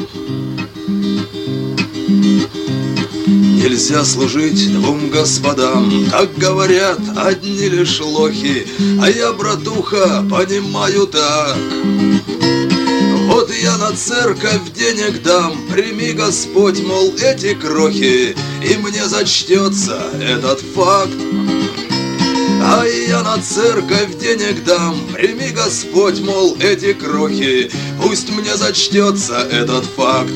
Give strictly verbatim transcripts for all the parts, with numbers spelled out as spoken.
Нельзя служить двум господам, так говорят одни лишь лохи, а я, братуха, понимаю так. Вот я на церковь денег дам, прими, Господь, мол, эти крохи, и мне зачтется этот факт. А я на церковь денег дам, прими, Господь, мол, эти крохи, пусть мне зачтется этот факт.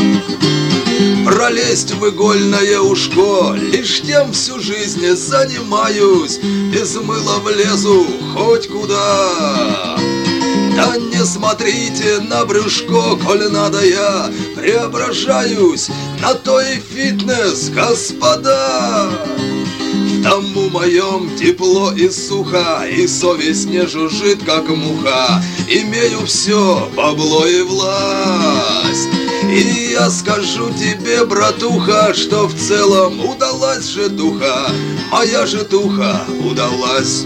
Пролезть в игольное ушко, лишь тем всю жизнь занимаюсь, без мыла влезу хоть куда. Да не смотрите на брюшко, коль надо я преображаюсь, на то и фитнес, господа. В дому моем тепло и сухо, и совесть не жужжит, как муха. Имею все, бабло и власть. И я скажу тебе, братуха, что в целом удалась житуха, моя житуха удалась.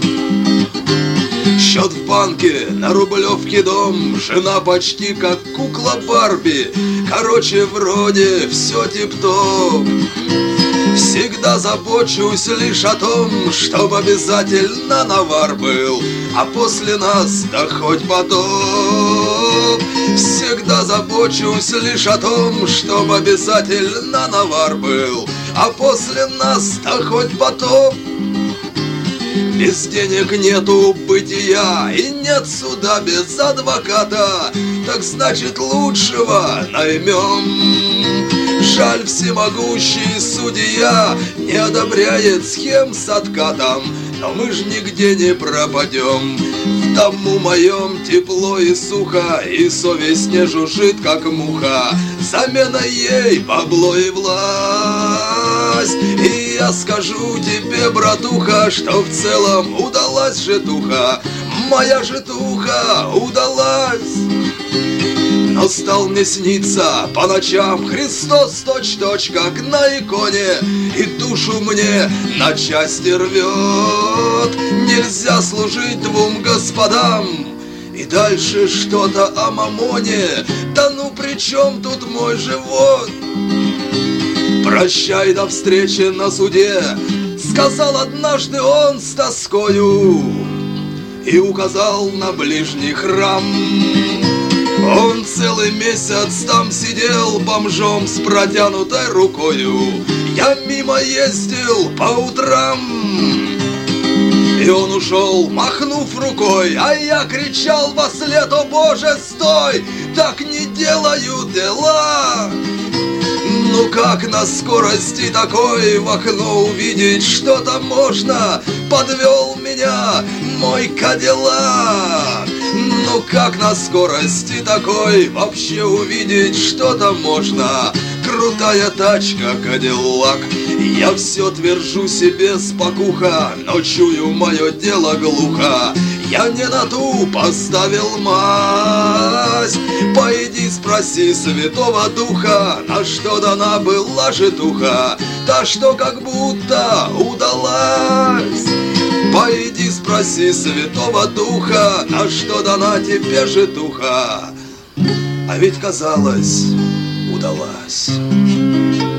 Счет в банке, на Рублевке дом, жена почти как кукла Барби. Короче, вроде все тип-топ. Всегда забочусь лишь о том, чтоб обязательно навар был, а после нас да хоть потоп. Всегда забочусь лишь о том, чтоб обязательно навар был, а после нас да хоть потоп. Без денег нету бытия, и нет суда без адвоката, так значит лучшего наймем. Жаль, всемогущий судья не одобряет схем с откатом, но мы ж нигде не пропадем. В дому моем тепло и сухо, и совесть не жужжит, как муха. Замена ей бабло и власть. И я скажу тебе, братуха, что в целом удалась житуха, моя житуха удалась. Но стал мне сниться по ночам Христос точь-точь, как на иконе, и душу мне на части рвет. Нельзя служить двум господам. И дальше что-то о мамоне. Да ну при чем тут мой живот? Прощай, до встречи на суде, сказал однажды он с тоскою и указал на ближний храм. Он целый месяц там сидел бомжом с протянутой рукою. Я мимо ездил по утрам, и он ушел, махнув рукой, а я кричал вослед: о Боже, стой! Так не делают дела! Ну как на скорости такой в окно увидеть что-то можно? Подвел меня мой Кадиллак. Ну как на скорости такой вообще увидеть что-то можно? Крутая тачка Кадиллак. Я все твержу себе спокуха, но чую, мое дело глухо. Я не на ту поставил мазь. Пойди спроси Святого Духа, на что дана была житуха, та, что как будто удалась. Пойди спроси Святого Духа, на что дана тебе житуха, а ведь казалось, удалась.